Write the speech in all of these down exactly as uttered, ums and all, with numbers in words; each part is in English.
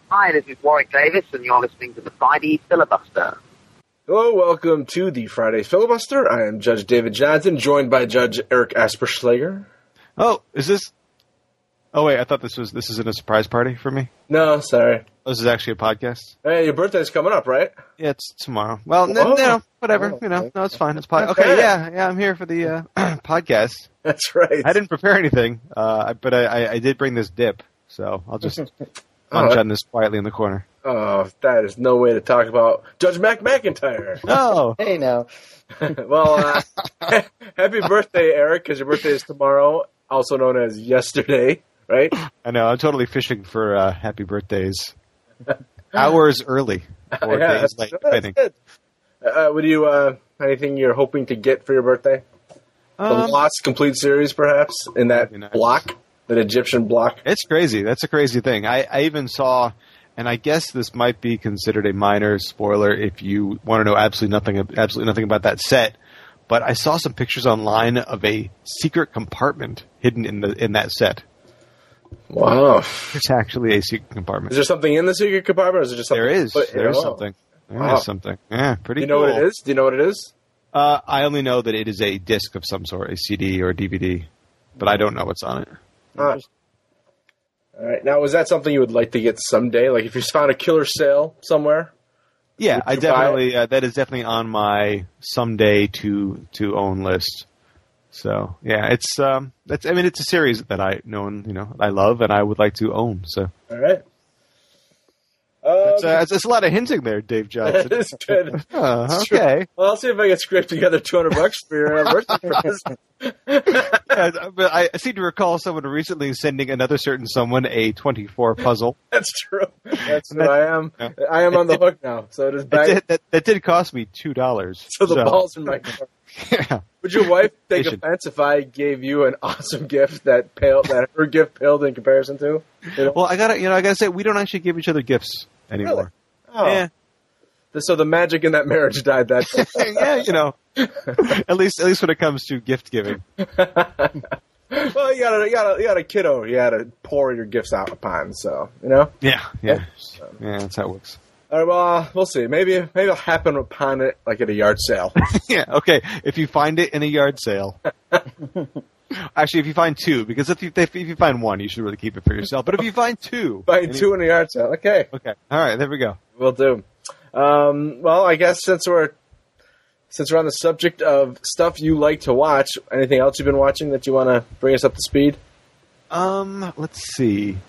Hi, this is Warwick Davis, and you're listening to the Friday Filibuster. Hello, welcome to the Friday Filibuster. I am Judge David Johnson, joined by Judge Eric Asperschlager. Oh, is this... Oh, wait, I thought this was this isn't a surprise party for me. No, sorry. Oh, this is actually a podcast? Hey, your birthday's coming up, right? Yeah, it's tomorrow. Well, no, no whatever. Oh, you know, okay. no, it's fine. It's pod- Okay, yeah, yeah, I'm here for the uh, podcast. That's right. I didn't prepare anything, uh, but I, I, I did bring this dip, so I'll just munch Oh, on this quietly in the corner. Oh, that is no way to talk about Judge Mac McIntyre. Oh, Hey, now. Well, uh, happy birthday, Eric, because your birthday is tomorrow, also known as yesterday, right? I know. I'm totally fishing for uh, happy birthdays. Hours early. Or Yeah, days that's, late, that's depending. good. Uh, would you, uh, anything you're hoping to get for your birthday? The Um, Lost Complete series, perhaps, in that That'd be nice. block, that Egyptian block? It's crazy. That's a crazy thing. I, I even saw, and I guess this might be considered a minor spoiler if you want to know absolutely nothing, absolutely nothing about that set. But I saw some pictures online of a secret compartment hidden in the in that set. Wow. It's actually a secret compartment. Is there something in the secret compartment, or is it just something? There is. put- There is oh. something. There is Wow. something. Yeah, pretty Do you know cool. what it is? Do you know what it is? Uh, I only know that it is a disc of some sort, a C D or a D V D, but I don't know what's on it. Uh, all right. Now, is that something you would like to get someday? Like, if you found a killer sale somewhere? Yeah, Would I you buy definitely uh, that is definitely on my someday to to own list. So yeah, it's um, that's I mean it's a series that I know and you know I love and I would like to own. So All right. it's, Um, uh, it's, it's a lot of hinting there, Dave Johnson. that is good. Oh, It's true. okay. Well, I'll see if I can scrape together two hundred bucks for your uh, birthday present. Yeah, but I seem to recall someone recently sending another certain someone a twenty-four puzzle. That's true. That's And what that- I am. yeah. I am on the hook now. So it is That back. did, that, that did cost me two dollars. So the ball's in my court. Yeah. Would your wife take They should- offense if I gave you an awesome gift that paled, that her gift paled in comparison to? You know? Well, I gotta you know I gotta say we don't actually give each other gifts anymore. Oh. Yeah. So the magic in that marriage died that day. Yeah, you know. At least, at least when it comes to gift giving. Well, you got a, you got a, you got a kiddo you got to pour your gifts out upon, so, you know? Yeah, yeah, yeah. That's how it works. All right, well, uh, we'll see. Maybe maybe it'll happen upon it, like at a yard sale. Yeah, okay. If you find it in a yard sale, actually, if you find two, because if you if you find one, you should really keep it for yourself. But if you find two, Buy two in a yard sale. Okay, okay, all right, there we go. we'll do. Um, well, I guess since we're since we're on the subject of stuff you like to watch, anything else you've been watching that you want to bring us up to speed? Um, let's see.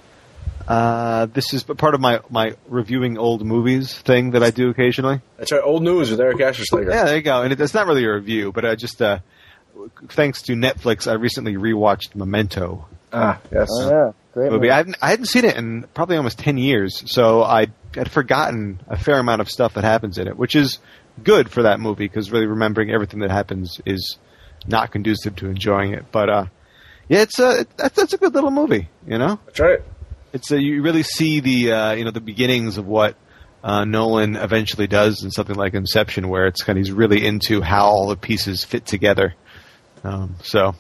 Uh, this is part of my, my reviewing old movies thing that I do occasionally. That's right, old news with Eric Asherslager. Yeah, there you go. And it, it's not really a review, but I just uh, thanks to Netflix, I recently rewatched Memento. Ah, yes. Oh, yeah. Great movie. movie. I hadn't, I hadn't seen it in probably almost ten years, so I had forgotten a fair amount of stuff that happens in it, which is good for that movie because really remembering everything that happens is not conducive to enjoying it. But uh, yeah, it's a that's, that's a good little movie. You know, That's right. it's a, you really see the uh, you know the beginnings of what uh, Nolan eventually does in something like Inception, where it's kind of he's really into how all the pieces fit together. Um, so.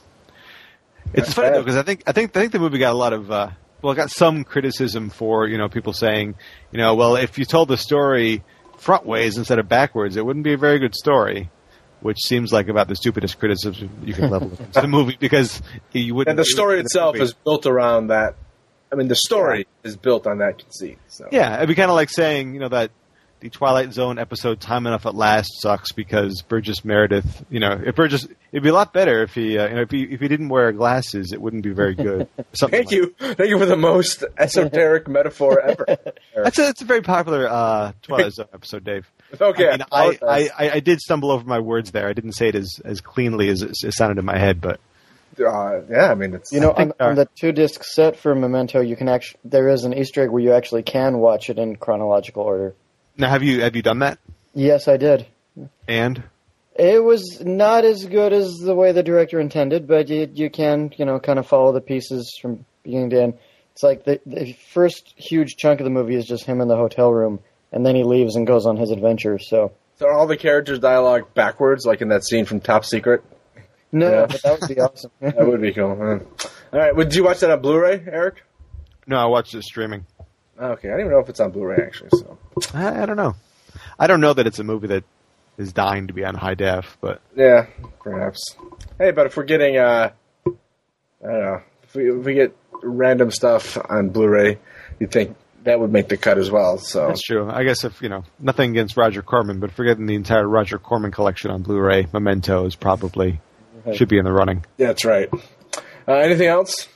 It's Not funny bad. though because I think I think I think the movie got a lot of uh, well, it got some criticism for you know people saying you know well if you told the story front ways instead of backwards it wouldn't be a very good story, which seems like about the stupidest criticism you can level against the movie because you wouldn't. And the story in the itself movie. is built around that. I mean, the story is built on that conceit. So. Yeah, it'd be kind of like saying you know that the Twilight Zone episode "Time Enough at Last" sucks because Burgess Meredith. You know, if Burgess, it'd be a lot better if he, uh, you know, if he if he didn't wear glasses, it wouldn't be very good. Something Thank like you. Thank you for the most esoteric metaphor ever. That's a, that's a very popular uh, Twilight Zone episode, Dave. Okay. I, mean, I, I, I, I did stumble over my words there. I didn't say it as, as cleanly as it, it sounded in my head, but uh, yeah, I mean, it's. You know, think, on, uh, on the two disc set for Memento, you can actually there is an Easter egg where you actually can watch it in chronological order. now have you have you done that? Yes, I did. And It was not as good as the way the director intended, but you you can you know kind of follow the pieces from beginning to end. It's like the the first huge chunk of the movie is just him in the hotel room, and then he leaves and goes on his adventure. So So are all the characters' dialogue backwards, like in that scene from Top Secret? no, Yeah. but that would be awesome. That would be cool. Huh? All right. Well, did you watch that on Blu-ray, Eric? no, I watched it streaming. Okay, I don't even know if it's on Blu-ray actually. So I, I don't know. I don't know that it's a movie that is dying to be on high def, but yeah, perhaps. Hey, but if we're getting, uh, I don't know, if we, if we get random stuff on Blu-ray, you'd think that would make the cut as well. So that's true. I guess if you know nothing against Roger Corman, but forgetting the entire Roger Corman collection on Blu-ray, Memento is probably should be in the running. Yeah, that's right. Uh, anything else?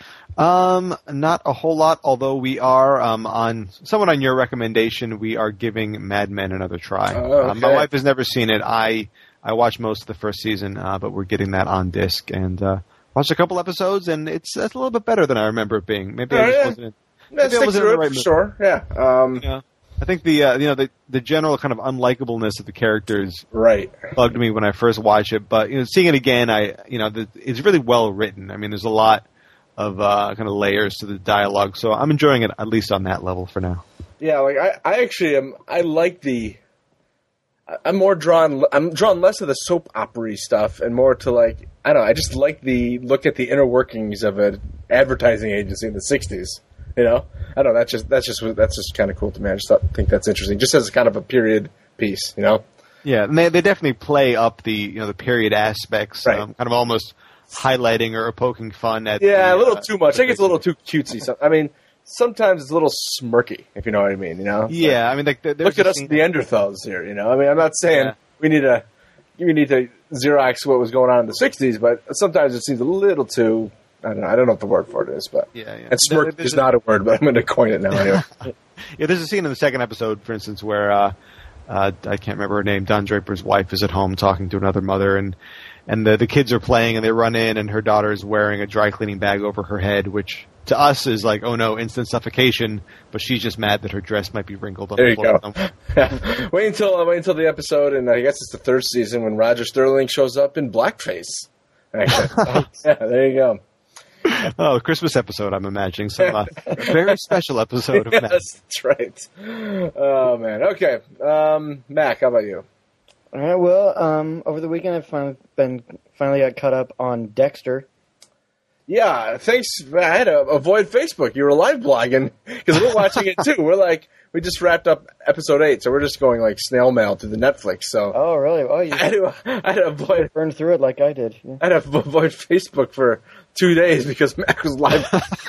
Um, not a whole lot. Although we are um, on somewhat on your recommendation, we are giving Mad Men another try. Oh, okay. um, my wife has never seen it. I I watched most of the first season, uh, but we're getting that on disc and uh, watched a couple episodes, and it's, it's a little bit better than I remember it being. Maybe Oh, I just yeah. wasn't. In, Yeah, maybe I stick wasn't in through the it right for mood. sure. Yeah. Um, Yeah. I think the uh, you know the the general kind of unlikableness of the characters Right. bugged me when I first watched it, but you know, seeing it again, I you know the, it's really well written. I mean, there's a lot of uh, kind of layers to the dialogue, so I'm enjoying it at least on that level for now. Yeah, like I, I actually am. I like the. I'm more drawn. I'm drawn less of the soap opera stuff and more to like I don't know. I just like the look at the inner workings of an advertising agency in the sixties. You know, I don't know. That's just that's just that's just kind of cool to me. I just thought, think that's interesting, just as kind of a period piece. You know. Yeah, and they they definitely play up the you know the period aspects, Right. um, kind of almost highlighting or poking fun at. Yeah, the, a little uh, too much. I think it's a little too cutesy. So, I mean, sometimes it's a little smirky, if you know what I mean. You know. Yeah, I mean, like, there's Look at a us, scene- Neanderthals here. You know, I mean, I'm not saying Yeah. we need to we need to Xerox what was going on in the sixties, but sometimes it seems a little too. I don't know. I don't know what the word for it is, but Yeah, yeah. and smirk There- is there's not a word, but I'm going to coin it now. Anyway. Yeah, there's a scene in the second episode, for instance, where uh, uh, I can't remember her name. Don Draper's wife is at home talking to another mother, and and the the kids are playing, and they run in, and her daughter is wearing a dry cleaning bag over her head, which to us is like, oh no, instant suffocation. But she's just mad that her dress might be wrinkled on There the you floor. go. wait until uh, wait until the episode, and I guess it's the third season when Roger Sterling shows up in blackface. Actually. yeah, there you go. Oh, Christmas episode, I'm imagining. Some uh, very special episode of yes, that. that's right. Oh man. Okay, um, Mac, how about you? All right. Well, um, over the weekend I've finally been finally got caught up on Dexter. Yeah, thanks. I had to avoid Facebook. You were live blogging because we're watching it too. We're like, we just wrapped up episode eight, so we're just going like snail mail through the Netflix. So Oh, really? Oh, you I had to, I had to avoid, burned through it like I did. Yeah. I had to avoid Facebook for two days because Mac was live.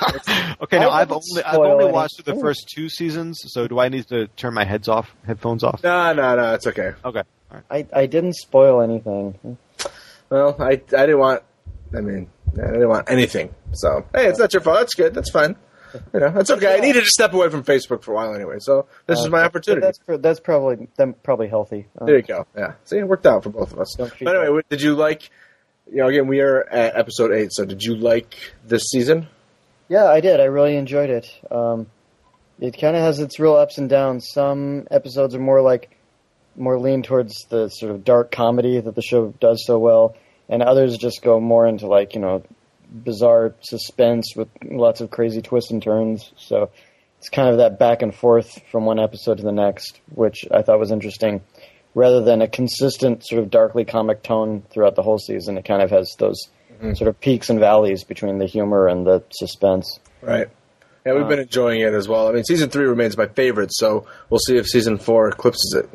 Okay, now I I've wouldn't only I've spoil only anything. watched the first two seasons, so do I need to turn my heads off, headphones off? no, no, no, it's okay. Okay, all right. I, I didn't spoil anything. Well, I, I didn't want. I mean, I didn't want anything. So hey, it's not your fault. That's good. That's fine. You know, that's okay. I needed to step away from Facebook for a while anyway, so this is my Uh, opportunity. That's pr- that's probably them probably healthy. Uh, There you go. Yeah. See, it worked out for both of us. Don't treat But anyway, what- did you like? You know, again, we are at episode eight. So, did you like this season? Yeah, I did. I really enjoyed it. Um, it kind of has its real ups and downs. Some episodes are more like more lean towards the sort of dark comedy that the show does so well, and others just go more into like you know bizarre suspense with lots of crazy twists and turns. So it's kind of that back and forth from one episode to the next, which I thought was interesting. Rather than a consistent sort of darkly comic tone throughout the whole season, it kind of has those Mm-hmm. sort of peaks and valleys between the humor and the suspense. Right. Yeah, we've Uh, been enjoying it as well. I mean, season three remains my favorite, so we'll see if season four eclipses it.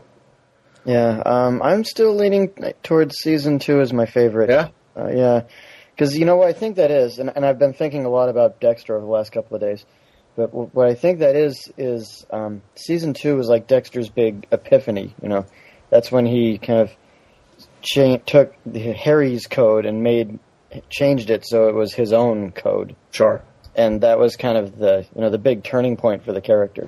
Yeah, um, I'm still leaning towards season two as my favorite. Yeah? Uh, yeah. Because you know what I think that is, and, and I've been thinking a lot about Dexter over the last couple of days, but w- what I think that is, is um, season two was like Dexter's big epiphany, you know. That's when he kind of cha- took the Harry's code and made changed it so it was his own code. Sure. And that was kind of the you know the big turning point for the character.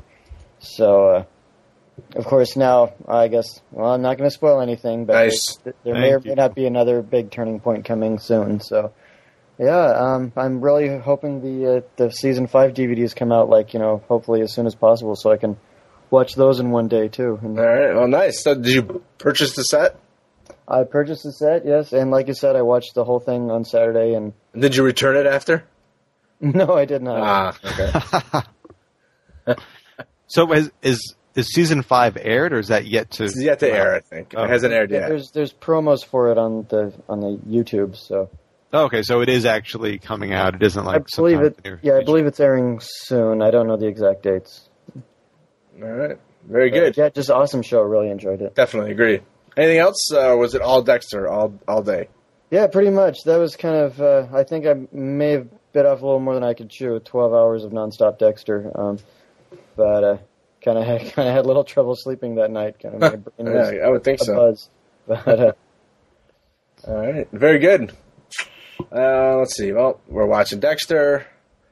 So, uh, of course, now I guess well, I'm not going to spoil anything, but Nice. there, there may or Thank may you. not be another big turning point coming soon. So, yeah, um, I'm really hoping the uh, the season five D V Ds come out like you know hopefully as soon as possible, so I can watch those in one day too. And All right. Well, nice. So, did you purchase the set? I purchased the set, yes, and like you said, I watched the whole thing on Saturday, and Did you return it after? no, I did not. Ah, okay. So has, is is season five aired, or is that yet to? It's yet to air, I think. Oh. It hasn't aired Yeah, yet. There's there's promos for it on the on the YouTube, so. Oh, okay, so it is actually coming out. It isn't like I believe sometime it. in the near Yeah, I future. believe it's airing soon. I don't know the exact dates. All right. Very good. Yeah, just awesome show. Really enjoyed it. Definitely agree. Anything else? Uh, or was it all Dexter all all day? Yeah, pretty much. That was kind of. Uh, I think I may have bit off a little more than I could chew with twelve hours of nonstop Dexter. Um, but uh, kind of had kind of had a little trouble sleeping that night. Kind of my brain was Yeah, I would think a so. buzz. But uh, All right. Very good. Uh, let's see. Well, we're watching Dexter.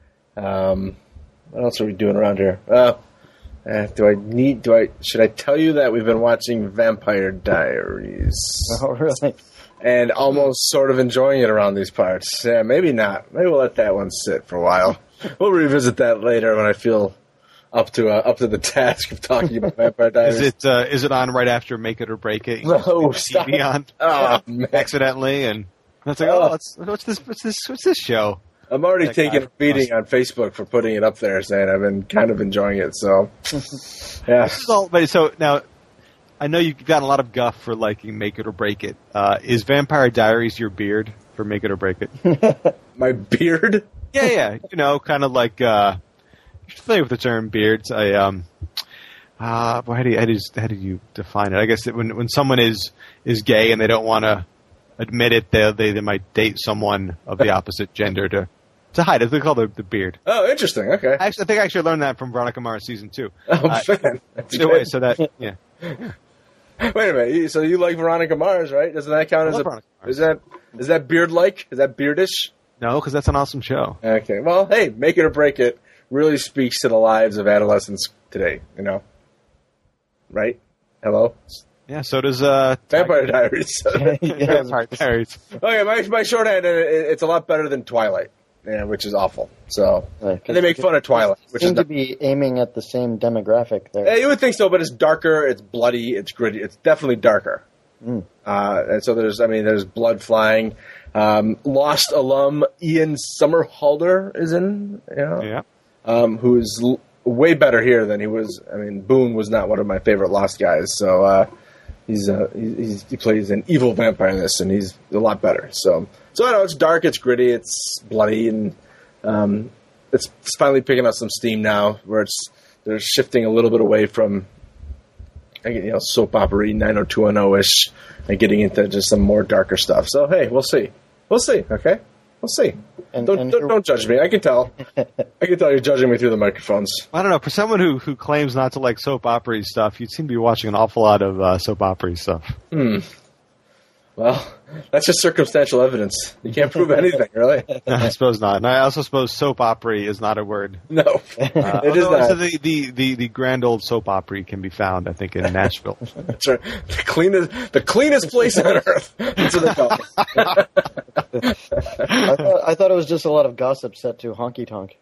Um, what else are we doing around here? Uh, uh, do I need? Do I? Should I tell you that we've been watching Vampire Diaries oh, really? and almost sort of enjoying it around these parts? Yeah, maybe not. Maybe we'll let that one sit for a while. We'll revisit that later when I feel up to uh, up to the task of talking about Vampire Diaries. Is it uh, is it on right after Make It or Break It? You No, know, T stop. V on Oh, man. accidentally, and it's like, Oh. oh, what's, what's this? What's this? What's this show? I'm already That taking guy a beating on Facebook for putting it up there, saying I've been kind of enjoying it. So, yeah. So, but so now, I know you've gotten a lot of guff for liking Make It or Break It. Uh, is Vampire Diaries your beard for Make It or Break It? My beard? Yeah, yeah. You know, kind of like uh, you're familiar with the term beards. I um, uh, well, how do you, how do you, how do you define it? I guess that when when someone is is gay and they don't want to admit it, they, they they might date someone of the opposite gender to to hide it. They call it the, the beard. Oh, interesting. Okay. Actually, I think I actually learned that from Veronica Mars season two. Oh, Uh, man. That's Either way, good. so that yeah. Wait a minute. You- So you like Veronica Mars, right? Doesn't that count I as love a? Veronica Mars. Is that is that beard like? Is that beardish? No, because that's an awesome show. Okay. Well, hey, Make It or Break It really speaks to the lives of adolescents today. You know, right? Hello, Yeah, so does uh, Vampire Diaries. yeah, Vampire Diaries. Okay, my my shorthand, it, it's a lot better than Twilight, yeah, which is awful. So, Right, and they make fun of Twilight, which is seem to not, be aiming at the same demographic there. yeah, you would think so, but it's darker, it's bloody, it's gritty, it's definitely darker. Mm. Uh, and so there's, I mean, there's blood flying. Um, Lost alum Ian Somerhalder is in, you know, Yeah. um, who's l- way better here than he was. I mean, Boone was not one of my favorite Lost guys, so uh, he's, uh, he's he plays an evil vampire in this, and he's a lot better. So, so I know it's dark, it's gritty, it's bloody, and um, it's, it's finally picking up some steam now, where it's they're shifting a little bit away from, you know, soap opera nine oh two one oh ish, and getting into just some more darker stuff. So hey, we'll see, we'll see. Okay, we'll see. And- don't, and don't, here- don't judge me. I can tell. I can tell you're judging me through the microphones. I don't know. For someone who, who claims not to like soap opera stuff, you seem to be watching an awful lot of uh, soap opera stuff. Hmm. Well, that's just circumstantial evidence. You can't prove anything, really. No, I suppose not. And I also suppose soap opera is not a word. No, Uh, it is although, not. so the, the, the, the grand old soap opera can be found, I think, in Nashville. That's right. The cleanest, the cleanest place on earth. That's what they call it. I, thought, I thought it was just a lot of gossip set to honky tonk.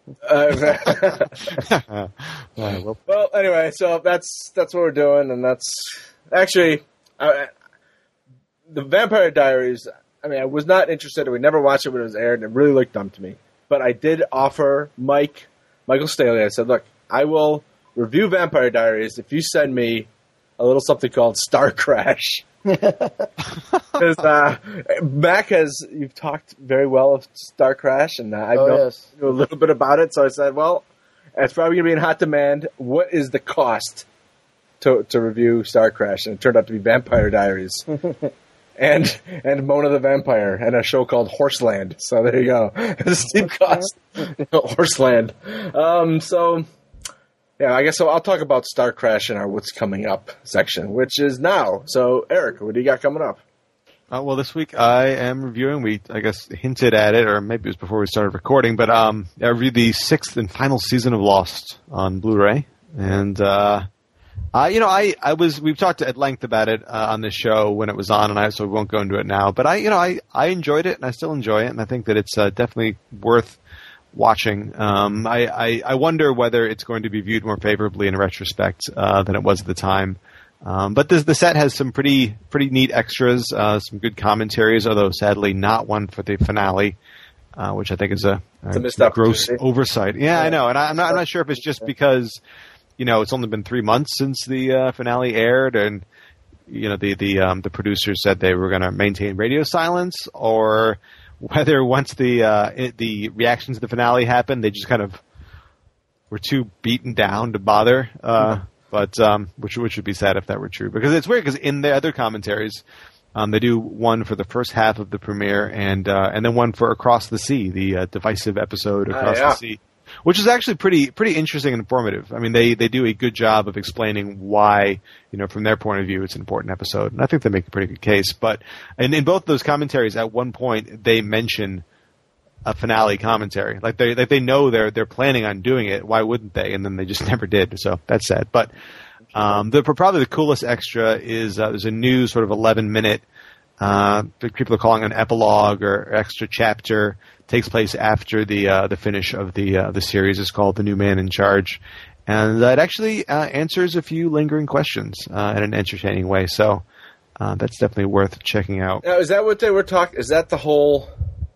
Uh, uh, well, well, anyway, so that's that's what we're doing, and that's actually I, the Vampire Diaries. I mean, I was not interested. We never watched it when it was aired, and it really looked dumb to me. But I did offer Mike, Michael Staley. I said, "Look, I will review Vampire Diaries if you send me a little something called Star Crash." Because uh, Mac has, you've talked very well of Star Crash, and I Oh, know yes. a little bit about it. So I said, well, it's probably going to be in hot demand. What is the cost to to review Star Crash? And it turned out to be Vampire Diaries. And and Mona the Vampire, and a show called Horseland. So there you go. It's a steep cost. Horseland. Um, so, yeah, I guess so. I'll talk about Star Crash in our What's Coming Up section, which is now. So, Eric, what do you got coming up? Uh, well, this week I am reviewing. We, I guess, hinted at it, or maybe it was before we started recording. But um, I reviewed the sixth and final season of Lost on Blu-ray, and uh, uh, you know, I, I was. We've talked at length about it uh, on this show when it was on, and I so we won't go into it now. But I, you know, I, I enjoyed it, and I still enjoy it, and I think that it's uh, definitely worth watching. Um, I, I, I wonder whether it's going to be viewed more favorably in retrospect uh, than it was at the time. Um, but the, the set has some pretty pretty neat extras, uh, some good commentaries, although sadly not one for the finale, uh, which I think is a, It's a missed gross opportunity. oversight. Yeah, I know, and I, I'm not I'm not sure if it's just because you know it's only been three months since the uh, finale aired, and you know the the um, the producers said they were going to maintain radio silence, or whether once the uh, it, the reactions to the finale happened, they just kind of were too beaten down to bother. Uh, but um, which which would be sad if that were true, because it's weird because in the other commentaries, um, they do one for the first half of the premiere and uh, and then one for Across the Sea, the uh, divisive episode Across uh, yeah. the Sea, which is actually pretty pretty interesting and informative. I mean, they they do a good job of explaining why, you know, from their point of view, it's an important episode, and I think they make a pretty good case. But and in both those commentaries, at one point they mention a finale commentary, like they like they know they're they're planning on doing it. Why wouldn't they? And then they just never did. So that's sad. But um, the probably the coolest extra is uh, there's a new sort of eleven minute. Uh, people are calling it an epilogue or extra chapter. Takes place after the uh, the finish of the uh, the series. It's called The New Man in Charge, and uh, it actually uh, answers a few lingering questions uh, in an entertaining way. So uh, that's definitely worth checking out. Now, is that what they were talking? Is that the whole?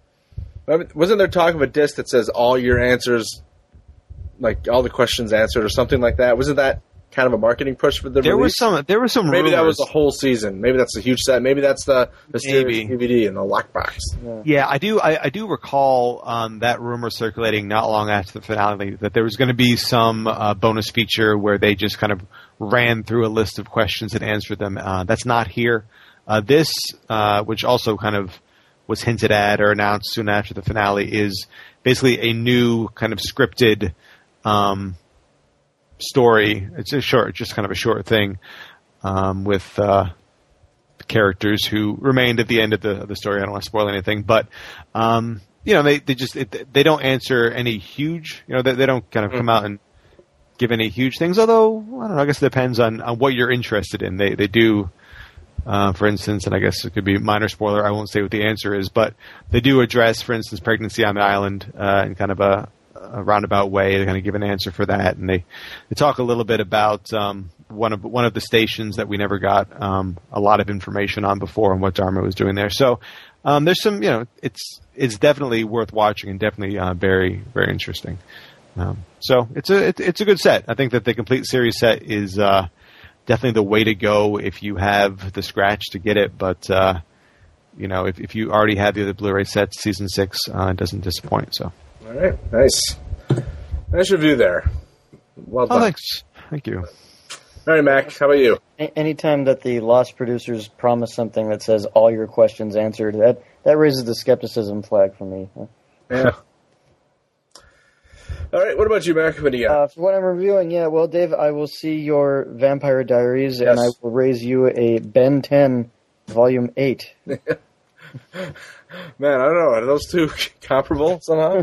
Wasn't there talk of a disc that says all your answers, like all the questions answered, or something like that? Wasn't that kind of a marketing push for the there release? was some there was some maybe rumors. that was the whole season. Maybe that's a huge set. Maybe that's the the Maybe. D V D in the lockbox. Yeah. Yeah, I do. I, I do recall um, that rumor circulating not long after the finale that there was going to be some uh, bonus feature where they just kind of ran through a list of questions and answered them. Uh, that's not here. Uh, this, uh, which also kind of was hinted at or announced soon after the finale, is basically a new kind of scripted um, story. It's a short, just kind of a short thing um, with uh, characters who remained at the end of the, of the story. I don't want to spoil anything, but um, you know, they they just it, they don't answer any huge. You know, they, they don't kind of come out and give any huge things. Although I don't know, I guess it depends on, on what you're interested in. They they do. Uh, for instance, and I guess it could be a minor spoiler, I won't say what the answer is, but they do address, for instance, pregnancy on the island uh, in kind of a, a roundabout way. They kind of give an answer for that, and they, they talk a little bit about um, one of one of the stations that we never got um, a lot of information on before and what Dharma was doing there. So um, there's some, you know, it's it's definitely worth watching and definitely uh, very very interesting. Um, so it's a it, it's a good set. I think that the complete series set is. Uh, Definitely the way to go if you have the scratch to get it, but uh, you know, if, if you already have the other Blu-ray sets, season six uh, doesn't disappoint. So, all right, nice, nice review there. Well done. Oh, thanks, thank you. All right, Mac, how about you? A- anytime that the Lost producers promise something that says all your questions answered, that that raises the skepticism flag for me. Yeah. All right, what about you, Mac? What do you got? Uh, for what I'm reviewing, yeah, well, Dave, I will see your Vampire Diaries, Yes. and I will raise you a Ben ten, Volume eight. Man, I don't know. Are those two comparable somehow?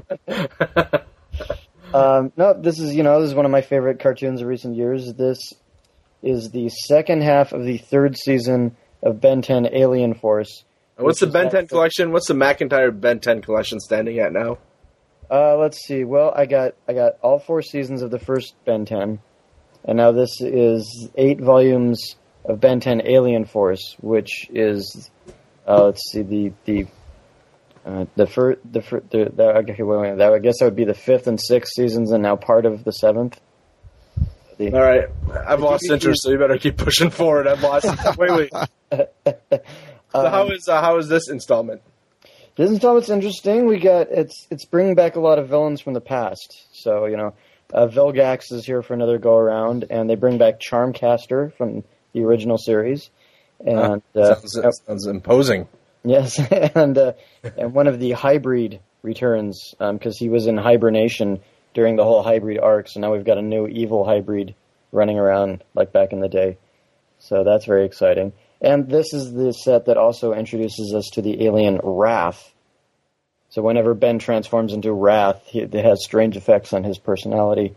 um, no, this is, you know, this is one of my favorite cartoons of recent years. This is the second half of the third season of Ben ten Alien Force. What's the which is Ben ten actually- collection? What's the McIntyre Ben ten collection standing at now? Uh, let's see. Well, I got I got all four seasons of the first Ben ten, and now this is eight volumes of Ben ten Alien Force, which is uh, let's see the the uh, the first the, fir- the, the okay, wait, wait, that I guess that would be the fifth and sixth seasons, and now part of the seventh. The, All right, I've lost interest, so you better keep pushing forward. I've lost. Wait, wait. So how is uh, how is this installment? This installment's interesting. We got it's it's bringing back a lot of villains from the past. So you know, uh, Vilgax is here for another go around, and they bring back Charmcaster from the original series. And uh, sounds, sounds imposing. yes, and uh, and one of the Hybrid returns because um, he was in hibernation during the whole Hybrid arc. So now we've got a new evil Hybrid running around like back in the day. So that's very exciting. And this is the set that also introduces us to the alien Wrath. So whenever Ben transforms into Wrath, he, it has strange effects on his personality.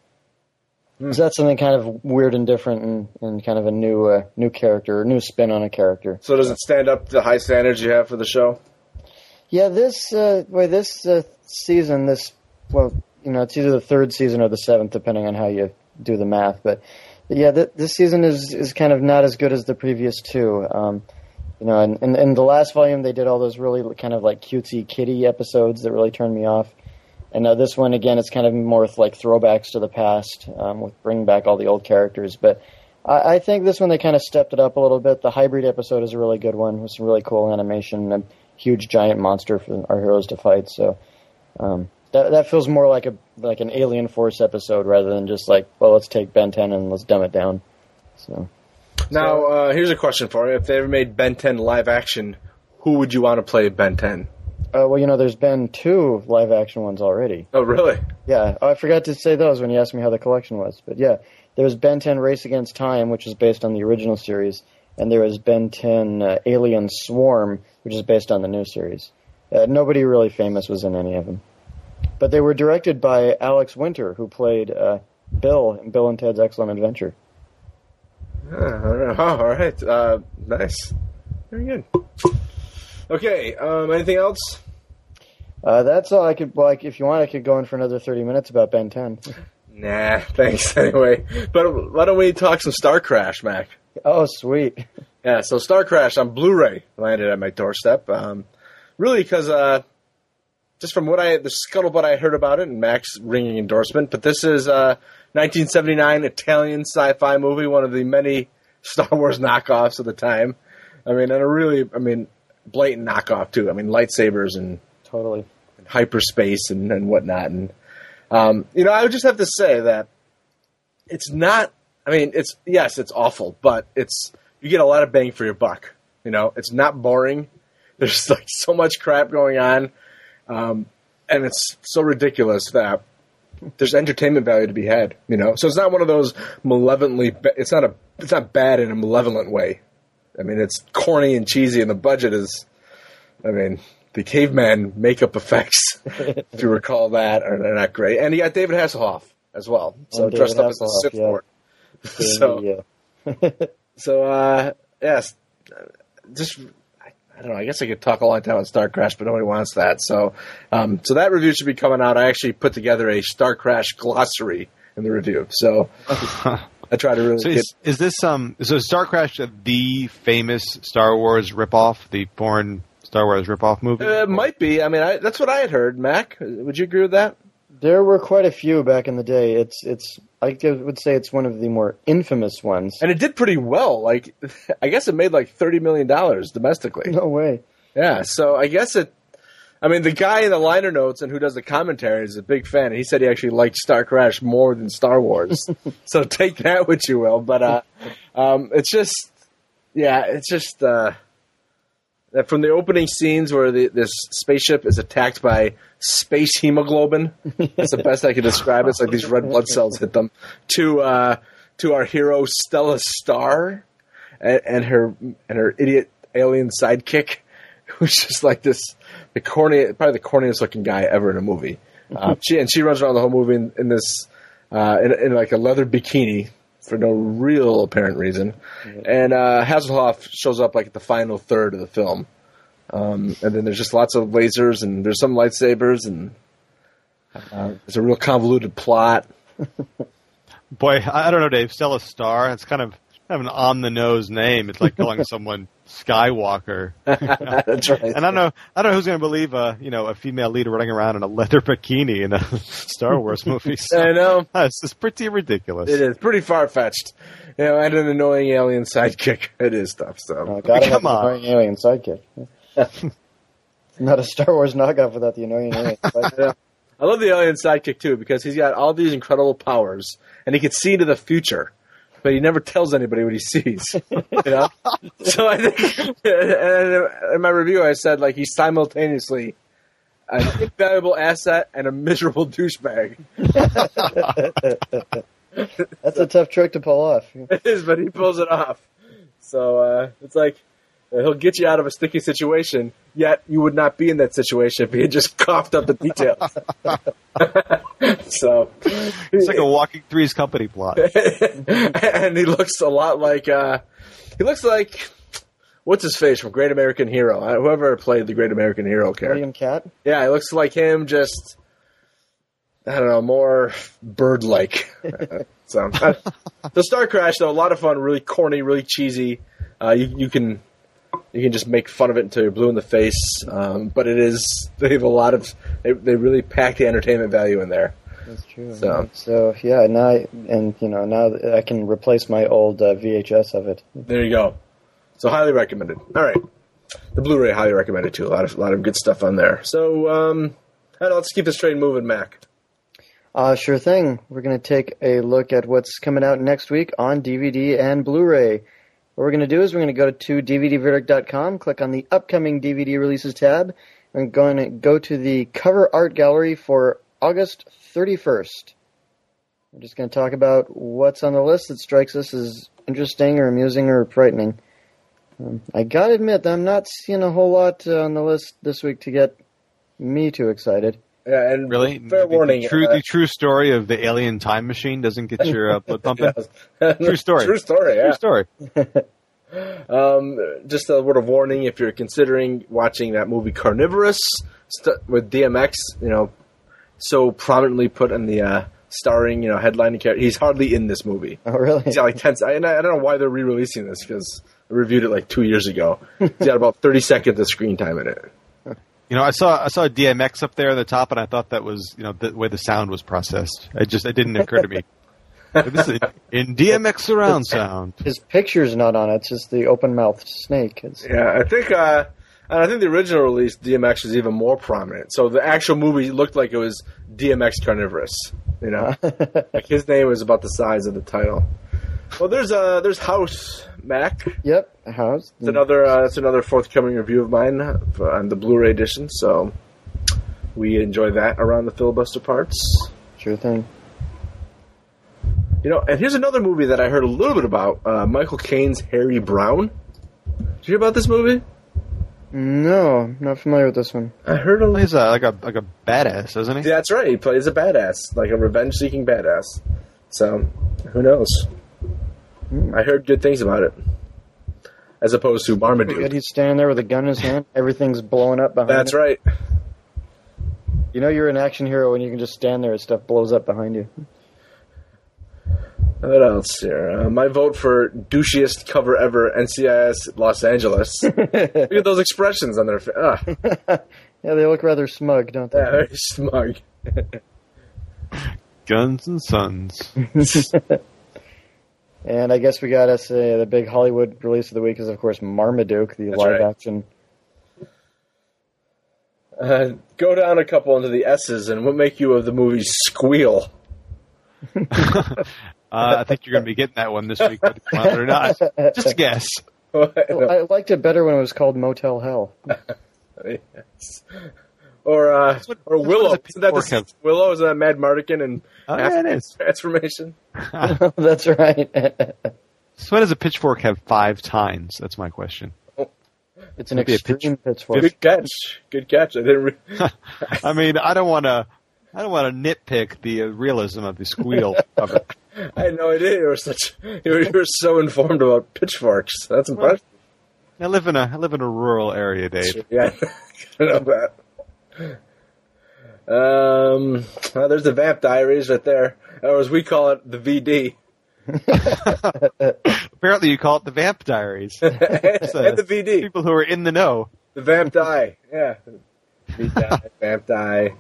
Mm. So that's something kind of weird and different, and, and kind of a new uh, new character, a new spin on a character. So does it stand up to the high standards you have for the show? Yeah, this uh, well, this uh, season, this well, you know, it's either the third season or the seventh, depending on how you do the math, but. Yeah, th- this season is, is kind of not as good as the previous two. Um, you know, in, in, in the last volume, they did all those really kind of like cutesy kitty episodes that really turned me off. And now this one, again, it's kind of more with like throwbacks to the past, um, with bringing back all the old characters. But I, I think this one, they kind of stepped it up a little bit. The Hybrid episode is a really good one with some really cool animation, a huge giant monster for our heroes to fight. So, um, That that feels more like a like an Alien Force episode rather than just like, well, let's take Ben ten and let's dumb it down. So now uh, here's a question for you: if they ever made Ben ten live action, who would you want to play Ben ten? Uh, well, you know, there's been two live action ones already. Oh, really? Yeah, oh, I forgot to say those when you asked me how the collection was. But yeah, there was Ben ten Race Against Time, which is based on the original series, and there was Ben ten uh, Alien Swarm, which is based on the new series. Uh, nobody really famous was in any of them. But they were directed by Alex Winter, who played uh, Bill in Bill and Ted's Excellent Adventure. Uh, oh, all right. Uh, nice. Very good. Okay, um, anything else? Uh, that's all I could, well, like, if you want, I could go in for another thirty minutes about Ben ten. Nah, thanks anyway. But why don't we talk some Star Crash, Mac? Oh, sweet. Yeah, so Star Crash on Blu-ray landed at my doorstep. Um, really, because uh, just from what I, the scuttlebutt I heard about it, and Mac's ringing endorsement, but this is a nineteen seventy-nine Italian sci-fi movie, one of the many Star Wars knockoffs of the time. I mean, and a really, I mean, blatant knockoff, too. I mean, lightsabers and, Totally. and hyperspace and, and whatnot. And, um, you know, I would just have to say that it's not, I mean, it's, yes, it's awful, but it's, you get a lot of bang for your buck. You know, it's not boring. There's like so much crap going on. Um, and it's so ridiculous that there's entertainment value to be had, you know? So it's not one of those malevolently, it's not a, it's not bad in a malevolent way. I mean, it's corny and cheesy, and the budget is, I mean, the caveman makeup effects, if you recall that, are they're not great. And you got David Hasselhoff as well, so And dressed David up as a Hasselhoff, Sith yeah. Lord. So, yeah. so uh, yes, just, I, I don't know, I guess I could talk a long time on Star Crash, but nobody wants that. So, um, so that review should be coming out. I actually put together a Star Crash glossary in the review, so I try to really So get... is, is this um? So Star Crash the famous Star Wars ripoff, the porn Star Wars ripoff movie? Uh, it might be. I mean, I, that's what I had heard. Mac, would you agree with that? There were quite a few back in the day. It's it's I would say it's one of the more infamous ones. And it did pretty well. Like, I guess it made like thirty million dollars domestically. No way. Yeah, so I guess it... I mean, the guy in the liner notes and who does the commentary is a big fan. And he said he actually liked Star Crash more than Star Wars. So take that what you will. But uh, um, it's just... Yeah, it's just... Uh, that from the opening scenes where the, this spaceship is attacked by space hemoglobin, that's the best I can describe it. It's like these red blood cells hit them. To uh, to our hero Stella Star and, and her and her idiot alien sidekick, who's just like this, the corny, probably the corniest looking guy ever in a movie. Uh, she and she runs around the whole movie in, in this uh, in, in like a leather bikini. For no real apparent reason. And uh, Hasselhoff shows up like at the final third of the film. Um, and then there's just lots of lasers and there's some lightsabers and uh, there's a real convoluted plot. Boy, I I don't know, Dave. Stella Star. It's kind of kind of an on-the-nose name. It's like calling someone Skywalker. That's right. And I don't know. I don't know who's going to believe a you know a female lead running around in a leather bikini in a Star Wars movie. So, I know. uh, it's just pretty ridiculous. It is pretty far-fetched. You know, and an annoying alien sidekick. It is tough, so. Oh, gotta have Come the on. annoying alien sidekick. Not a Star Wars knockoff without the annoying alien sidekick. Yeah. I love the alien sidekick, too, because he's got all these incredible powers, and he can see into the future. But he never tells anybody what he sees, you know. So I think, and in my review, I said like he's simultaneously an invaluable asset and a miserable douchebag. That's a tough trick to pull off. It is, but he pulls it off. So uh, it's like uh, he'll get you out of a sticky situation, yet you would not be in that situation if he had just coughed up the details. So It's like a Walking Three's Company plot. and he looks a lot like uh, he looks like what's his face from Great American Hero? Uh, whoever played the Great American Hero character. William Cat? Yeah, he looks like him. Just I don't know, more bird-like. So uh, the Star Crash, though, a lot of fun. Really corny, really cheesy. Uh, you, you can you can just make fun of it until you're blue in the face. Um, but it is they have a lot of they, they really pack the entertainment value in there. That's true. So- so yeah, now I, and you know now I can replace my old uh, V H S of it. There you go. So highly recommended. All right, the Blu-ray highly recommended too. A lot of a lot of good stuff on there. So um, All right, let's keep this train moving, Mac. Uh, sure thing. We're going to take a look at what's coming out next week on D V D and Blu-ray. What we're going to do is we're going to go to D V D verdict dot com, click on the upcoming D V D releases tab, and going to go to the cover art gallery for August thirty-first. We're just going to talk about what's on the list that strikes us as interesting or amusing or frightening. Um, I got to admit that I'm not seeing a whole lot uh, on the list this week to get me too excited. Yeah, and Really? fair the, warning. The true, uh, the true story of the alien time machine doesn't get your uh, blood pumping? yes. True story. True story, yeah. True story. Um, just a word of warning if you're considering watching that movie Carnivorous st- with D M X, you know, so prominently put in the uh, starring, you know, headlining character. He's hardly in this movie. Oh, really? He's got like ten. And I, I don't know why they're re-releasing this because I reviewed it like two years ago. He's got about thirty seconds of screen time in it. You know, I saw I saw D M X up there at the top, and I thought that was, you know, the way the sound was processed. It just it didn't occur to me. This is in D M X surround sound. His picture's not on it. It's just the open-mouthed snake. It's, Yeah, I think. Uh, and I think the original release D M X was even more prominent. So the actual movie looked like it was D M X Carnivorous. You know, like his name was about the size of the title. Well, there's uh, there's House, Mac. Yep, a house. It's another uh, it's another forthcoming review of mine for, on the Blu-ray edition. So we enjoy that around the filibuster parts. Sure thing. You know, and here's another movie that I heard a little bit about. Uh, Michael Caine's Harry Brown. Did you hear about this movie? No, I'm not familiar with this one. I heard a He's a, like a like a badass, isn't he? Yeah, that's right. He plays a badass, like a revenge-seeking badass. So, who knows? I heard good things about it. As opposed to Good, Marmaduke. he's standing there with a gun in his hand. Everything's blowing up behind That's him. right. You know you're an action hero when you can just stand there and stuff blows up behind you. What else here? Uh, my vote for douchiest cover ever, N C I S Los Angeles. Look at those expressions on their face. Ah, Yeah, they look rather smug, don't they? yeah, very smug. Guns and Sons. And I guess we got us uh, the big Hollywood release of the week is, of course, Marmaduke, the That's live right. action. Uh, go down a couple into the S's, and what make you of the movie Squeal? Uh, I think you're going to be getting that one this week, whether you want it or not. Just a guess. I liked it better when it was called Motel Hell. Yes. Or uh, what- or that's Willow. what the Isn't that Pitchfork the have. Willow? Isn't that Mad Mardigan and Oh, yeah, it is. Transformation? That's right. So why does a pitchfork have five tines? That's my question. It's an Maybe a extreme pitchfork. Good catch. Good catch. I didn't. Re- I mean, I don't want to. I don't want to nitpick the uh, realism of the squeal of it. I had no idea you were such. You were, you were so informed about pitchforks. That's impressive. I live in a I live in a rural area, Dave. Yeah, I know that. Um, well, there's the Vamp Diaries right there, or as we call it, the V D. Apparently, you call it the Vamp Diaries. And the V D. People who are in the know. The Vamp Die. Yeah. V Die, Vamp Die.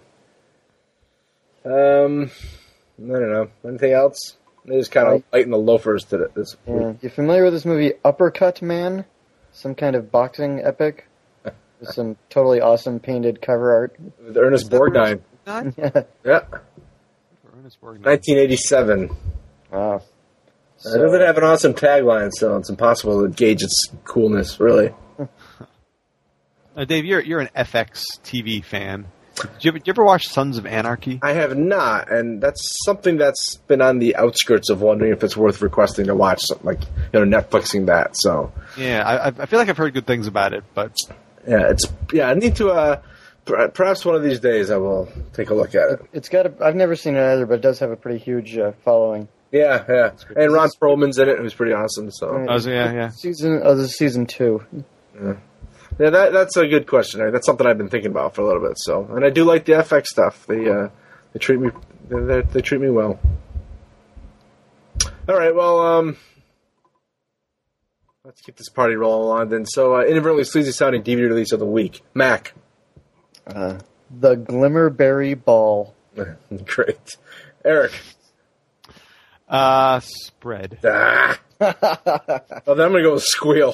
Um, I don't know. Anything else? They just kind of lighten the loafers to this. Yeah. You familiar with this movie Uppercut Man? Some kind of boxing epic? With some totally awesome painted cover art. With Ernest Borgnine. Not Yeah. Yeah. Ernest Borgnine. nineteen eighty-seven. Wow. It doesn't have an awesome tagline, so it's impossible to gauge its coolness, really. Uh, Dave, you're you're an F X T V fan. Did you, ever, did you ever watch Sons of Anarchy? I have not, and that's something that's been on the outskirts of wondering if it's worth requesting to watch, something like, you know, Netflixing that. So, Yeah, I, I feel like I've heard good things about it, but yeah, it's yeah. I need to. Uh, per- perhaps one of these days I will take a look at it. It's got a, I've never seen it either, but it does have a pretty huge uh, following. Yeah, yeah. And Ron Perlman's in it, who's pretty awesome. So, Right. I was, yeah, yeah. Season, oh, this is season two. yeah, that that's a good question. That's something I've been thinking about for a little bit. So, and I do like the F X stuff. They uh, they treat me they they treat me well. All right, well, um, let's keep this party rolling along then. So, uh, inadvertently sleazy sounding D V D release of the week, Mac. Uh, the Glimmerberry Ball. Great, Eric. Uh, spread. Ah. Well, then I'm gonna go with Squeal.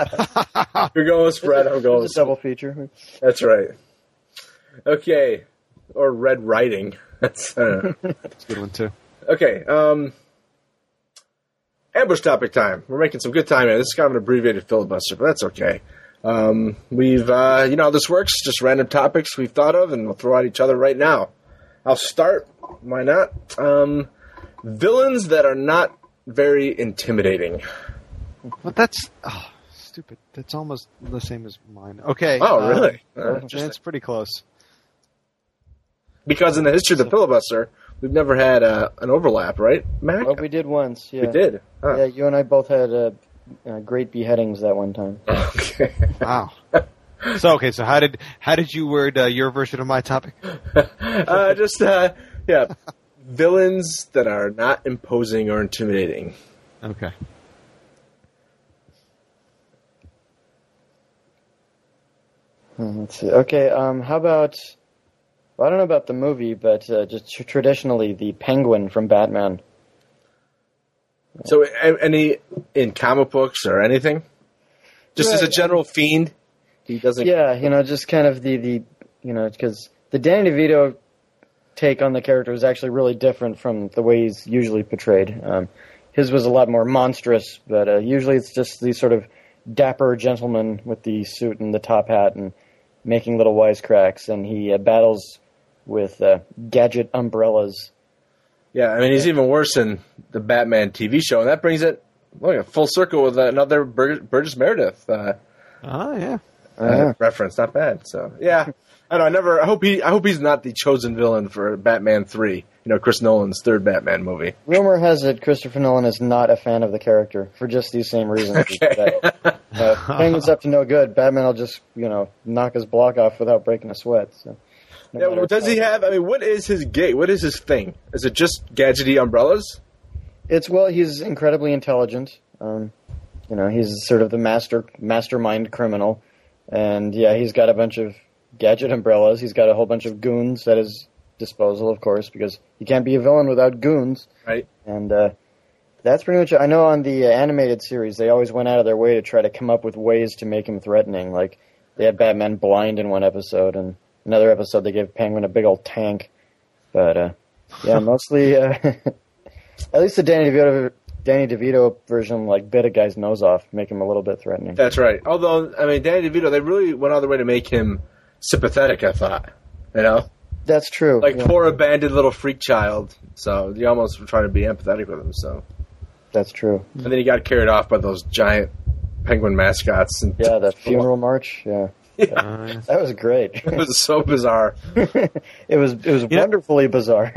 You're going with Spread. I'm going with It's a double feature. That's right. Okay. or Red Riding. That's, uh, That's a good one, too. okay. Um, ambush topic time. We're making some good time here. This is kind of an abbreviated filibuster, but that's okay. Um, we've, uh, you know how this works. Just random topics we've thought of, and we'll throw at each other right now. I'll start. Why not? Um, villains that are not very intimidating. But that's oh, stupid. That's almost the same as mine. Okay. Oh, uh, really? Uh, Uh, it's pretty close. Because in the history of the filibuster, we've never had uh, an overlap, right, Mac? Well, we did once. Yeah. We did. Huh. Yeah, you and I both had uh, uh, great beheadings that one time. Okay. Wow. So okay, so how did how did you word uh, your version of my topic? uh, just uh, yeah, villains that are not imposing or intimidating. Okay. Hmm, Let's see. Okay, um, how about? Well, I don't know about the movie, but uh, just tr- traditionally, the Penguin from Batman. So, a- any in comic books or anything, just as a Right. general fiend, he doesn't. Yeah, you know, just kind of the, the you know, because the Danny DeVito take on the character was actually really different from the way he's usually portrayed. Um, his was a lot more monstrous, but uh, usually it's just the sort of dapper gentleman with the suit and the top hat and making little wisecracks, and he uh, battles with uh, gadget umbrellas. Yeah, I mean, he's even worse in the Batman T V show, and that brings it well, yeah, full circle with another Bur- Burgess Meredith uh, Oh yeah. uh, Uh-huh. reference. Not bad. So, yeah, I don't know. I never. I hope he. I hope he's not the chosen villain for Batman three. You know, Chris Nolan's third Batman movie. Rumor has it Christopher Nolan is not a fan of the character for just these same reasons. Okay. That, uh, Penguin's up to no good. Batman will just, you know, knock his block off without breaking a sweat. So, no Yeah, matter well, does he how- have? I mean, what is his gig? What is his thing? Is it just gadgety umbrellas? It's well, he's incredibly intelligent. Um, you know, he's sort of the master mastermind criminal, and yeah, he's got a bunch of gadget umbrellas. He's got a whole bunch of goons at his disposal, of course, because you can't be a villain without goons. Right. And uh, that's pretty much it. I know on the uh, animated series, they always went out of their way to try to come up with ways to make him threatening. Like they had Batman blind in one episode, and another episode they gave Penguin a big old tank. But uh, yeah, mostly. Uh, At least the Danny DeVito, Danny DeVito version, like, bit a guy's nose off, make him a little bit threatening. That's right. Although, I mean, Danny DeVito, they really went all the way to make him sympathetic, I thought. You know? That's true. Like, yeah, poor abandoned little freak child. So, you almost were trying to be empathetic with him, so. That's true. And then he got carried off by those giant penguin mascots. And Yeah, that funeral march, yeah. Yeah, Uh, yeah. That was great. it was so bizarre. it was it was Yeah. wonderfully bizarre.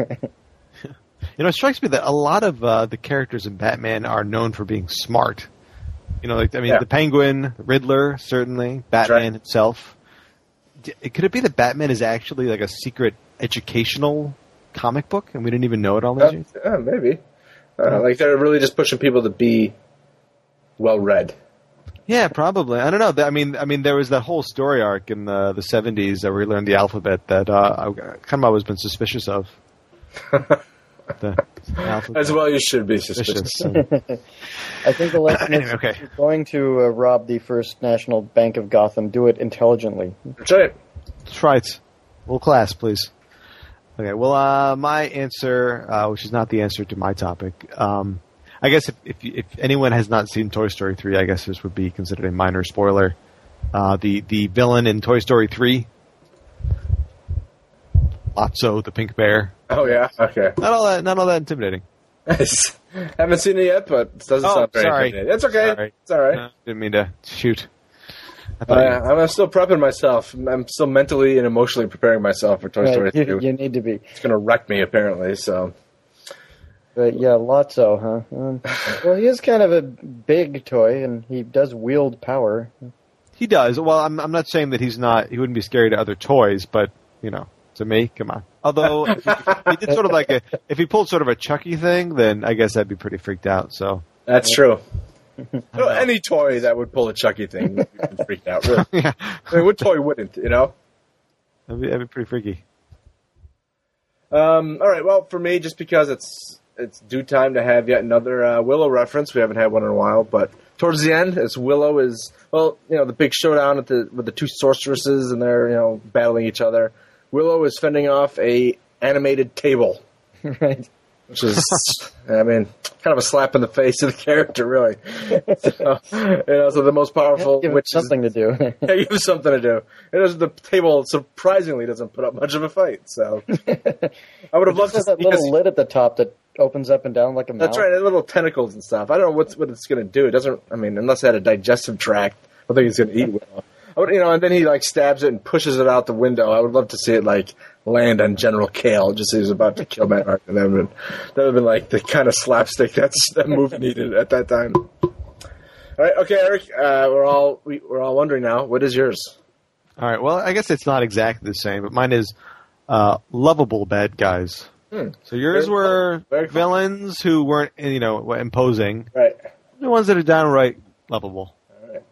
You know, it strikes me that a lot of uh, the characters in Batman are known for being smart. You know, like I mean, Yeah. the Penguin, Riddler, certainly, Batman right. himself. D- Could it be that Batman is actually like a secret educational comic book, and we didn't even know it all these Uh, years? yeah, maybe. Uh, like, they're really just pushing people to be well-read. Yeah, probably. I don't know. I mean, I mean, there was that whole story arc in the the seventies that we learned the alphabet that uh, I kind of always been suspicious of. The alphabet. As well, you should be suspicious. Suspicious. I think the lesson is Anyway, okay. if you're going to uh, rob the First National Bank of Gotham, do it intelligently. That's right. That's right. Little class, please. Okay, well, uh, my answer, uh, which is not the answer to my topic, um, I guess if, if if anyone has not seen Toy Story three, I guess this would be considered a minor spoiler. Uh, the the villain in Toy Story three, Lotso, the pink bear. Oh, yeah? Okay. Not all that, not all that intimidating. Nice. Haven't seen it yet, but it doesn't Oh, sound very sorry. intimidating. It's okay. Sorry. It's all right. No, didn't mean to shoot. I Uh, thought you- I'm still prepping myself. I'm still mentally and emotionally preparing myself for Toy Story Right, two. you, you need to be. It's going to wreck me, apparently. So, But yeah, Lotso, huh? Um, well, he is kind of a big toy, and he does wield power. he does. Well, I'm I'm not saying that he's not. He wouldn't be scary to other toys, but you know, to me, come on. Although if he, if he did sort of like a, if he pulled sort of a Chucky thing, then I guess I'd be pretty freaked out. So that's true. No, any toy that would pull a Chucky thing would be freaked out, really. yeah, I mean, what toy wouldn't, you know? that'd be, that'd be pretty freaky. Um, all right, well, for me, just because it's it's due time to have yet another uh, Willow reference. We haven't had one in a while, but towards the end, as Willow is, well, you know, the big showdown at the with the two sorceresses, and they're, you know, battling each other. Willow is fending off a animated table, Right. which is, I mean, kind of a slap in the face of the character, really. So, you know, so the most powerful Give it witch something to do. Yeah, give him something to do. It is, the table surprisingly doesn't put up much of a fight. So I would have loved to There's that see little lid at the top that opens up and down like a mouth. That's right, and little tentacles and stuff. I don't know what's, what it's going to do. It doesn't. I mean, unless it had a digestive tract, I don't think it's going to eat well. I would, you know, and then he like stabs it and pushes it out the window. I would love to see it like land on General Kale just as he was about to kill Matt Harkin. That would have been, that would have been like the kind of slapstick that's that movie needed at that time. All right, okay, Eric. Uh, we're all we, we're all wondering now. What is yours? All right. Well, I guess it's not exactly the same, but mine is uh, lovable bad guys. Hmm. So yours Very were cool. Very cool. villains who weren't, you know, imposing. Right. The ones that are downright lovable. All right.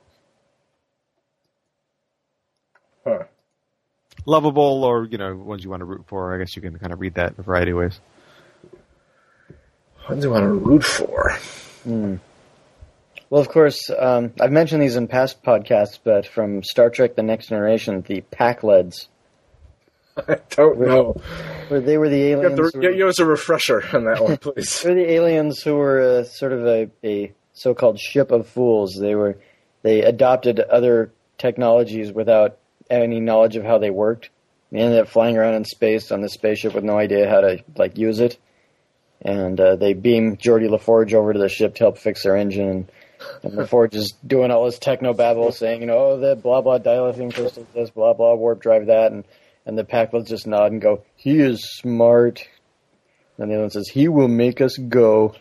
Huh. Lovable, or you know, ones you want to root for. I guess you can kind of read that in a variety of ways. What do you want to root for? Hmm. Well, of course, um, I've mentioned these in past podcasts, but from Star Trek The Next Generation, the Pakleds, I don't know. where they were the You have aliens. to, who were- give us a refresher on that one, please. They're the aliens who were uh, sort of a, a so-called ship of fools. They were they adopted other technologies without any knowledge of how they worked. They ended up flying around in space on this spaceship with no idea how to like use it. And uh, they beam Geordi LaForge over to the ship to help fix their engine. And, and LaForge is doing all this techno babble, saying, you know, oh, the blah blah dilithium crystal this, blah blah warp drive that, and and the Pakleds just nod and go, he is smart. And the other one says, he will make us go.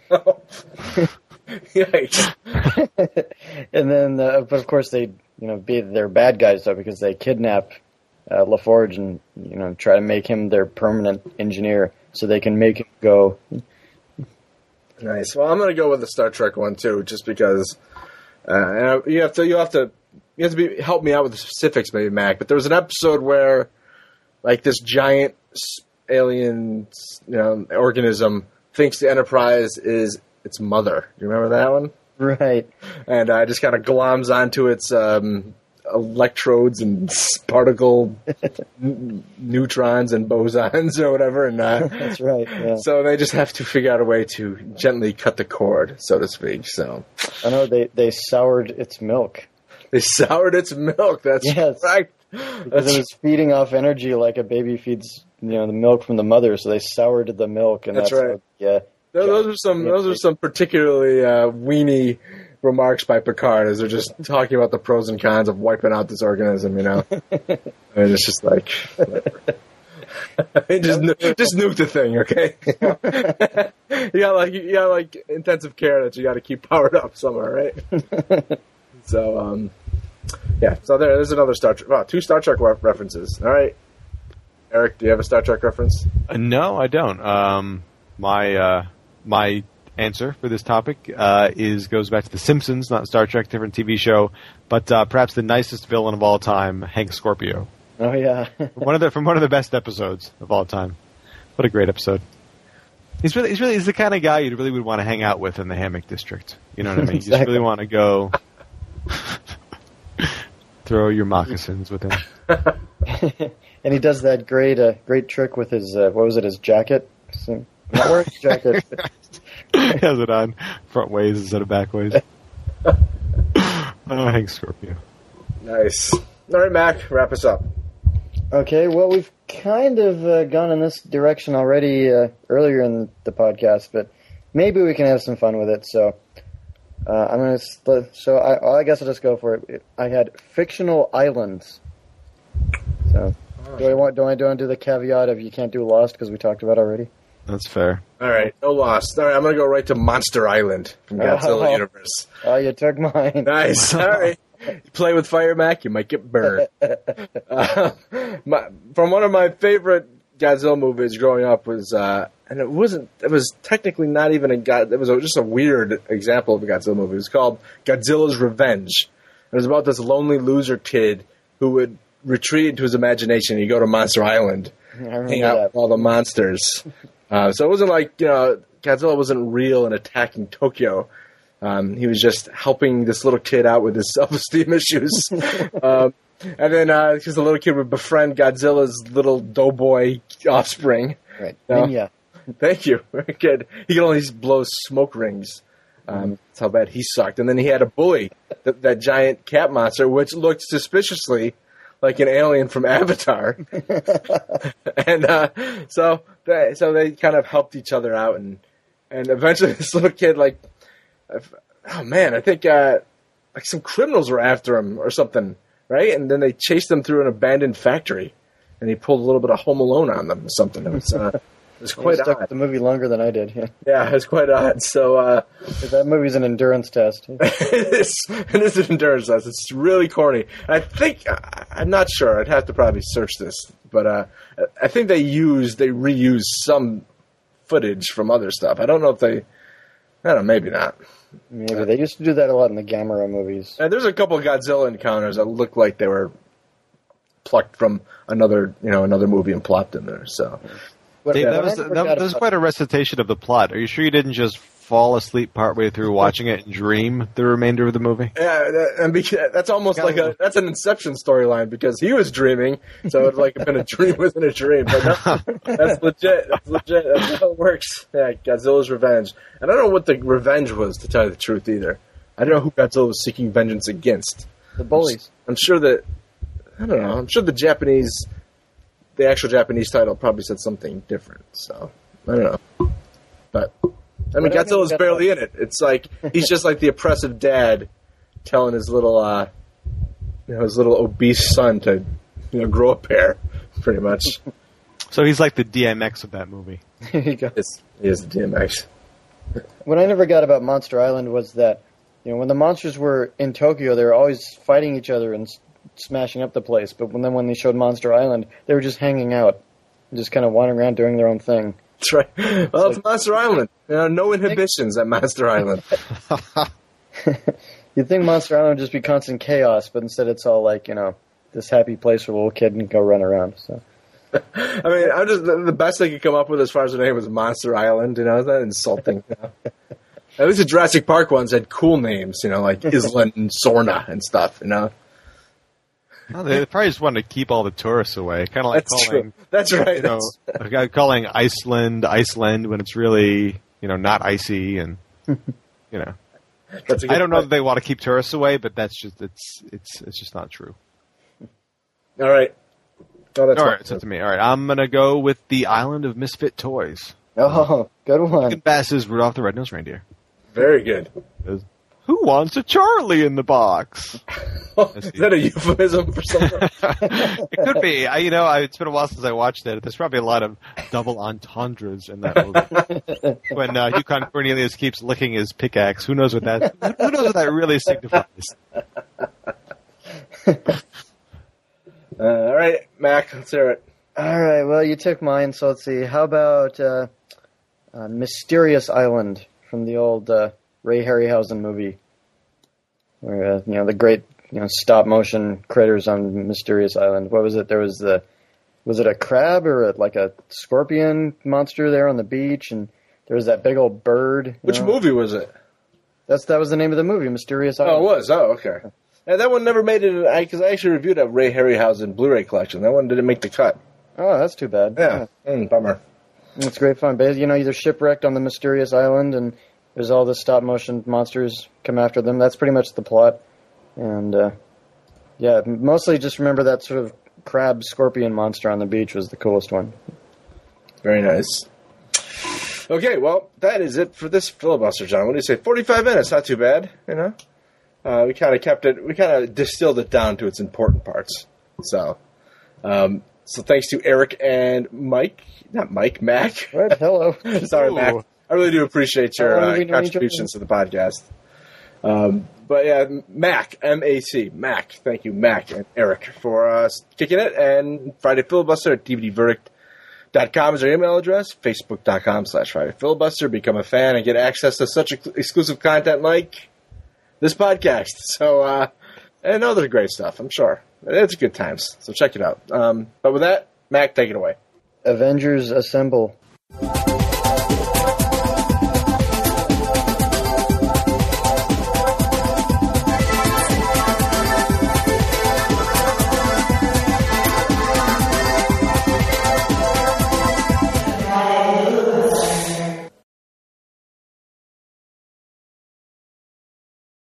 Yikes. And then, uh, but of course, they, you know, be they're bad guys though because they kidnap uh, LaForge and you know try to make him their permanent engineer so they can make him go. Nice. Well, I'm going to go with the Star Trek one too, just because uh, and I, you have to you have to you have to be, help me out with the specifics, maybe Mac. But there was an episode where, like, this giant alien, you know, organism thinks the Enterprise is its mother. You remember that one? Right. And uh, just kind of gloms onto its um, electrodes and particle n- neutrons and bosons or whatever. And uh, That's right. Yeah. so they just have to figure out a way to gently cut the cord, so to speak. So I know they they soured its milk they soured its milk. That's Yes. right. because That's it was feeding off energy like a baby feeds you know the milk from the mother. So they soured the milk, and That's that's, right. How, yeah. Those, those are some. Those are some particularly uh, weenie remarks by Picard, as they're just talking about the pros and cons of wiping out this organism. You know, and it's just like, just nu- just nuke the thing, okay? you got like you got like intensive care that you got to keep powered up somewhere, right? so, um, yeah. So there, there's another Star Trek. Wow, two Star Trek re- references. All right, Eric, do you have a Star Trek reference? Uh, no, I don't. Um, my uh, my answer for this topic uh, is goes back to The Simpsons, not Star Trek, different T V show, but uh, perhaps the nicest villain of all time, Hank Scorpio. Oh yeah. one of the from one of the best episodes of all time. What a great episode! He's really he's really he's the kind of guy you really would want to hang out with in the Hammock District. You know what I mean? Exactly. You just really want to go throw your moccasins with him. And he does that great uh, great trick with his uh, what was it his jacket? So, I'm not wearing his jacket. He has it on front ways instead of back ways. Oh, Hank Scorpio. Nice. All right, Mac, wrap us up. Okay, well, we've kind of uh, gone in this direction already uh, earlier in the podcast, but maybe we can have some fun with it. So, uh, I'm gonna. St- so, I, well, I guess I'll just go for it. I had fictional islands. So, do I want? Do I do I do the caveat of you can't do Lost because we talked about it already? That's fair. All right, no loss. All right, I'm going to go right to Monster Island from Godzilla Oh. Universe. Oh, you took mine. Nice. All right. You play with fire, Mac, you might get burned. uh, my, from one of my favorite Godzilla movies growing up was, uh, and it wasn't, it was technically not even a God, it was a, just a weird example of a Godzilla movie. It was called Godzilla's Revenge. It was about this lonely loser kid who would retreat into his imagination. He'd go to Monster Island, I remember hang out that. with all the monsters. Uh, so it wasn't like, you know, Godzilla wasn't real and attacking Tokyo. Um, he was just helping this little kid out with his self-esteem issues. um, And then, uh, because the little kid would befriend Godzilla's little doughboy offspring. Right. No. Minya. Thank you. Very good. He could only blow smoke rings. Um, that's how bad he sucked. And then he had a bully, that, that giant cat monster, which looked suspiciously like an alien from Avatar. and uh, so they, so they kind of helped each other out. And, and eventually this little kid, like, oh man, I think uh, like some criminals were after him or something, right? And then they chased him through an abandoned factory. And he pulled a little bit of Home Alone on them or something. It was... Uh, It was quite you stuck odd. with the movie longer than I did. Yeah, yeah it was quite odd. So uh, that movie's an endurance test. it, is, it is an endurance test. It's really corny. I think I, I'm not sure. I'd have to probably search this, but uh, I think they used they reused some footage from other stuff. I don't know if they. I don't know. Maybe not. Maybe they used to do that a lot in the Gamera movies. And there's a couple of Godzilla encounters that look like they were plucked from another, you know, another movie and plopped in there. So. But, Dave, yeah, that was that, that was quite a recitation of the plot. Are you sure you didn't just fall asleep partway through watching it and dream the remainder of the movie? Yeah, that, and because, that's almost like a that's an Inception storyline because he was dreaming, so it's like been a dream within a dream. But no, that's legit. That's legit. That's how it works. Yeah, Godzilla's revenge. And I don't know what the revenge was, to tell you the truth, either. I don't know who Godzilla was seeking vengeance against. The bullies. I'm sure that I don't know. I'm sure the Japanese. The actual Japanese title probably said something different, so I don't know. But I mean, Godzilla's barely in it. It's like he's just like the oppressive dad telling his little, uh, you know, his little obese son to, you know, grow a pair, pretty much. So he's like the D M X of that movie. There you go. It's, he is the D M X. What I never got about Monster Island was that, you know, when the monsters were in Tokyo, they were always fighting each other and smashing up the place, but when, then when they showed Monster Island, they were just hanging out, just kind of wandering around doing their own thing. That's right. Well, it's, it's Monster Island. You know, no inhibitions at Monster Island. You'd think Monster Island would just be constant chaos, but instead it's all like, you know, this happy place where a little kid can go run around. So, I mean, I'm just the, the best they could come up with as far as the name was Monster Island. You know, is that insulting? You know? At least the Jurassic Park ones had cool names. You know, like Island and Sorna and stuff. You know. Well, they probably just wanted to keep all the tourists away. Kind of like That's calling, true. That's right. You know, like calling Iceland Iceland when it's really, you know, not icy, and you know. That's a good I don't know point. that they want to keep tourists away, but that's just it's it's it's just not true. All right. Oh, that's All fine. right, it's up to me. All right, I'm gonna go with the Island of Misfit Toys. oh, good one. Bass's Rudolph the Red-Nosed Reindeer. Very good. Who wants a Charlie in the box? Is that a euphemism for something? It could be. I, you know, I, it's been a while since I watched it. There's probably a lot of double entendres in that movie. When uh, Yukon Cornelius keeps licking his pickaxe, who knows what that? Who knows what that really signifies? Uh, all right, Mac, let's hear it. All right, well, you took mine, so let's see. How about uh, uh, Mysterious Island from the old uh, Ray Harryhausen movie? Where, uh, you know, the great, you know, stop-motion critters on Mysterious Island. What was it? There was the... Was it a crab or a, like a scorpion monster there on the beach? And there was that big old bird. you Which know? movie was it? That's That was the name of the movie, Mysterious Island. Oh, it was. Oh, okay. And that one never made it, because I, I actually reviewed a Ray Harryhausen Blu-ray collection. That one didn't make the cut. Oh, that's too bad. Yeah. Mm, bummer. It's great fun. But, you know, you're shipwrecked on the mysterious island, and there's all the stop-motion monsters come after them. That's pretty much the plot. And, uh, yeah, mostly just remember that sort of crab scorpion monster on the beach was the coolest one. Very nice. Okay, well, that is it for this filibuster, John. What do you say? forty-five minutes, not too bad, you know? Uh, we kind of kept it, we kind of distilled it down to its important parts. So, um, so thanks to Eric and Mike, not Mike, Mac. Right, hello. Sorry, Ooh. Mac. I really do appreciate your Oh, uh, we know each contributions to the podcast. Um, but yeah, Mac, M A C, Mac. Thank you, Mac and Eric, for uh, kicking it. And Friday Filibuster at D V D verdict dot com is our email address. Facebook.com slash Friday Filibuster. Become a fan and get access to such ex- exclusive content like this podcast. So, uh, and other great stuff, I'm sure. It's good times. So check it out. Um, but with that, Mac, take it away. Avengers Assemble.